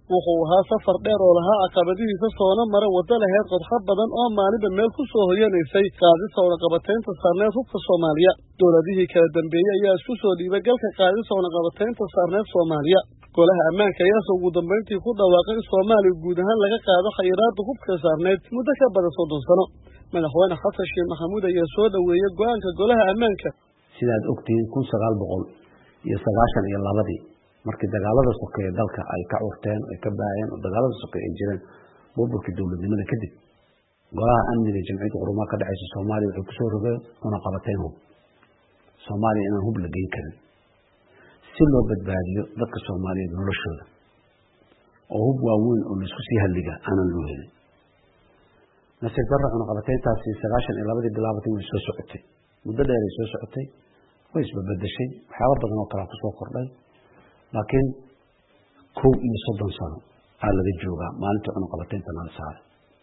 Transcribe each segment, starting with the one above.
wuxuu ahaa safar dheer oo lahaa caqabadihiisa soona mara waddo laheyd qodxo badan oo maalinba meel ku soo hoyanaysay qaadista wadaqabataynta saarneed hubka Soomaaliya. Dowladihii kala dambeeyay ayaa isku soo dhiibay galka qaadista wadaqabataynta saarneed Soomaaliya. Golaha ammaanka ayaa ugu dambeyntii ku dhawaaqay in Soomaaliya guud ahaan laga qaado xayiraadda hubka saarneed muddo ka badan 30 sano. Madaxweyne Xasan Sheikh Maxamuud ayaa soo dhaweeyay go'aanka golaha ammaanka. Sidaad ogtiin 1992 markii dagaalada sokeeye dalka ay ka urteen ay ka baayeen oo dagaalada sokeeye jireen burburkii dowladnimada kadib golaha amniga jamciyadda qurumaha ka dhacaysa Soomaaliya wuxuu ku soo rogay una qabateen hub Soomaaliya inaan hub la geyn karin si loo badbaadiyo dadka Soomaaliyeed noloshooda oo hub waaweyn oo isku sii halliga aanan loo helin nasiib darro una qabateyntaasi 92 bilaabatay way soo socotay muddo dheer ay soo socotay way isbedeshay waxyaabo badan oo kala ku soo kordhay laakiin 30 sano laga joogaa maalinta una qabateynta la saaray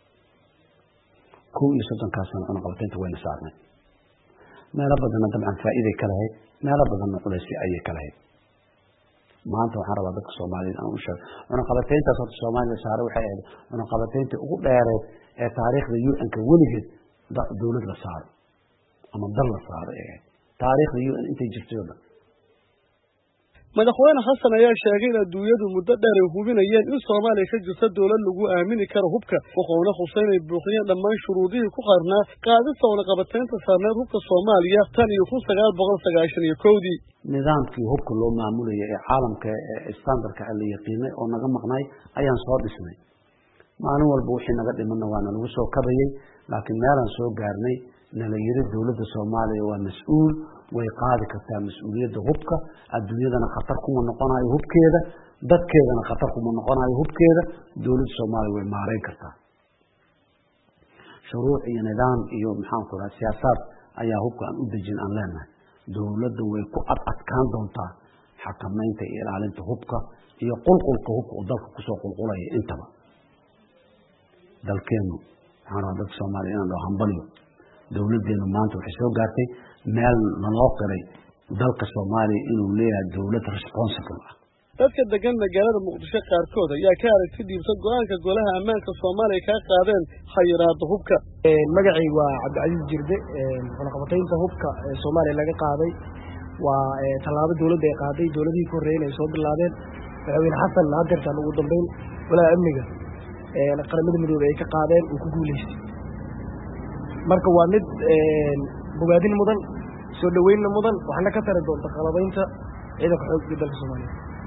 30 sano una qabateynta wayna saarnay meelo badan dabcan faa'iido kale ahayd meelo badan culays ay kale ahayd maanta waxaan rabaa dadka Soomaaliyeed aan u sheego una qabateynta Soomaaliya saaray waxay ahayd una qabateynta ugu dheereed ee taariikhda UN-ka weligeed dawlad la saaray ama dal la saaray taariikhda UN intay jirtay madaxweyne Xasan ayaa sheegay in adduunyadu muddo dheer ay hubinayeen in Soomaaliya ka jirto dawlad lagu aamini karo hubka wuxuuna Xuseen ay buuxiyeen dhammaan shuruudihii ku qarnaa qaadista wadaqabataynta saarneed hubka Soomaaliya tan iyo 1991 nidaamkii hubka loo maamulay ee caalamka ee standardka la yaqiinay oo naga maqnay ayaan soo dhisnay maalin walba wixii naga dhimanna waa lagu soo kabayay laakiin meelan soo gaarnay nala yiri dawladda Soomaaliya waa mas'uul way qaadi kartaa mas'uuliyadda hubka adduunyadana khatar kuma noqonayo hubkeeda dadkeedana khatar kuma noqonayo hubkeeda dawladda Soomaaliya way maareyn kartaa shuruuc iyo nidaam iyo maxaan ku raadsaa siyaasad ayaa hubka aan u dejin aan leenahay dawladda way ku adkaan doontaa xakamaynta iyo ilaalinta hubka iyo qulqulka hubka oo dalka ku soo qulqulaya intaba dalkeenu waxaan rabaa dadka Soomaaliya inaan loo hambaliyo dawladdeenu maanta waxay soo gaartay meel loo qiray dalka Soomaaliya inuu leeyahay dawlad responsible ah dadka degan magaalada Muqdisho qaarkood ayaa ka aragti dhiibsan go'aanka golaha ammaanka Soomaaliya ka qaadeen xayiraadda hubka magacay waa Cabdicasiis Jirde wadaqabataynta hubka Soomaaliya laga qaaday waa talaabo dawladda ay qaaday dawladihii ku horeeyay ay soo bilaabeen madaxweyne Xasan hadeertan ugu dambeyn golaha amniga qaramada midoobay ay ka qaadeen uu ku guuleystay marka waa mid bogaadin mudan soo dhaweyn mudan waxna ka tari doonta qalabaynta ciidanka xoogga dalka Soomaaliya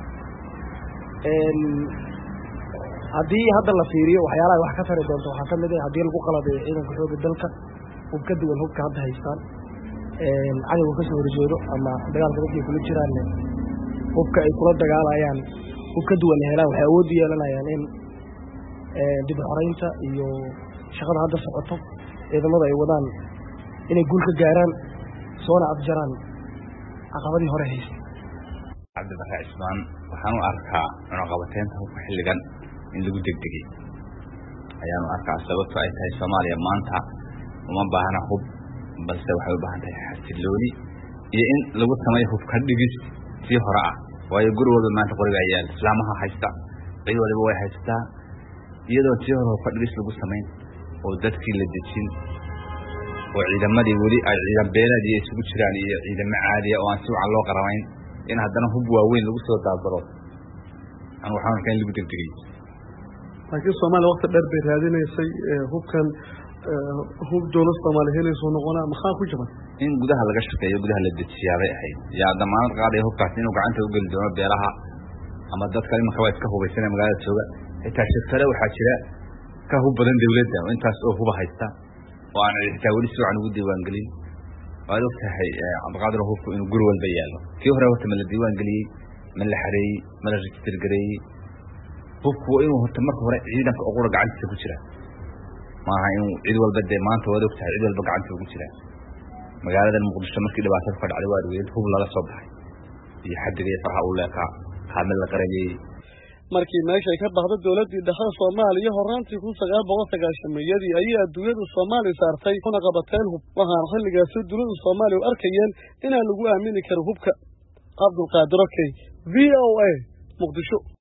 hadii hadda la fiiriyo waxyaalaha wax ka tari doonta waxa kamid ah hadii lagu qalabeeyo ciidanka xoogga dalka uu ka duwan hubka hadda haystaan cadawga ka soo horjeedo ama dagaalka dadka kula jiraan hubka ay kula dagaalayaan hub ka duwan helaan waxay awood u yeelanayaan in dib u xoreynta iyo shaqada hadda socoto ciidamada ay wadaan inay guul ka gaaraan soona afjaraan caqabadii hore haysay Cabdibarax Ismaan waxaan u arkaa cunaqabataynta hubka xilligan in lagu degdegay ayaan u arkaa sababtoo ay tahay Soomaaliya maanta uma baahna hub balse waxay u baahan tahay xasilooni iyo in lagu sameeyo hubka dhigis si hore ah waayo guri walba maanta qoriga ayaa islaamaha haysta cid waliba way haystaa iyadoo si hore hubka dhigis lagu sameyn oo dadkii la dejin oo ciidamadii wali ay ciidan beelaadii isugu jiraan iyo ciidamo caadi ah oo aan si wacan loo qaramayn in haddana hub waaweyn lagu soo daabaro aan waxaan kan lagu degdegay laakiin Soomaaliya waqti dheer bay raadinaysay hubkan hub dawladda Soomaaliya helayso noqonaa maxaa ku jaban in gudaha laga shaqeeyo gudaha la dejiyaabay ahayd yaa damaanad qaaday hubkaas inuu gacanta u gali doono beelaha ama dadka imika way iska hubaysan magaalada jooga xitaa shirkado waxaa jira ka hub badan dawladda oo intaas oo huba haysta oo aan xitaa wali si wacan ugu diiwaan gelin waa ogtahay Cabdiqaadir hubku inuu guri walba yaalo kii hore wata ma la diiwaan geliyay ma la xareeyay ma la register gareeyay hubku inuu horta marka hore ciidanka ugu gacantiisa ku jira maaha inuu cid walba de maanta waa ogtahay cid walba gacanta ugu jira magaalada Muqdisho markii dhibaatada ka dhacday waa weyn hub lala soo baxay iyo xadiga faraha u leeqa kaamil la qarayay markii meesha ay ka baxdo dawladda dhexe Soomaaliya horaantii 1990 ayay adduunyada Soomaaliya saartay kuna qabateen hub waxaan xilligaas dawladda Soomaaliya u arkayeen in aan lagu aamini karo hubka Cabdulqaadir VOA Muqdisho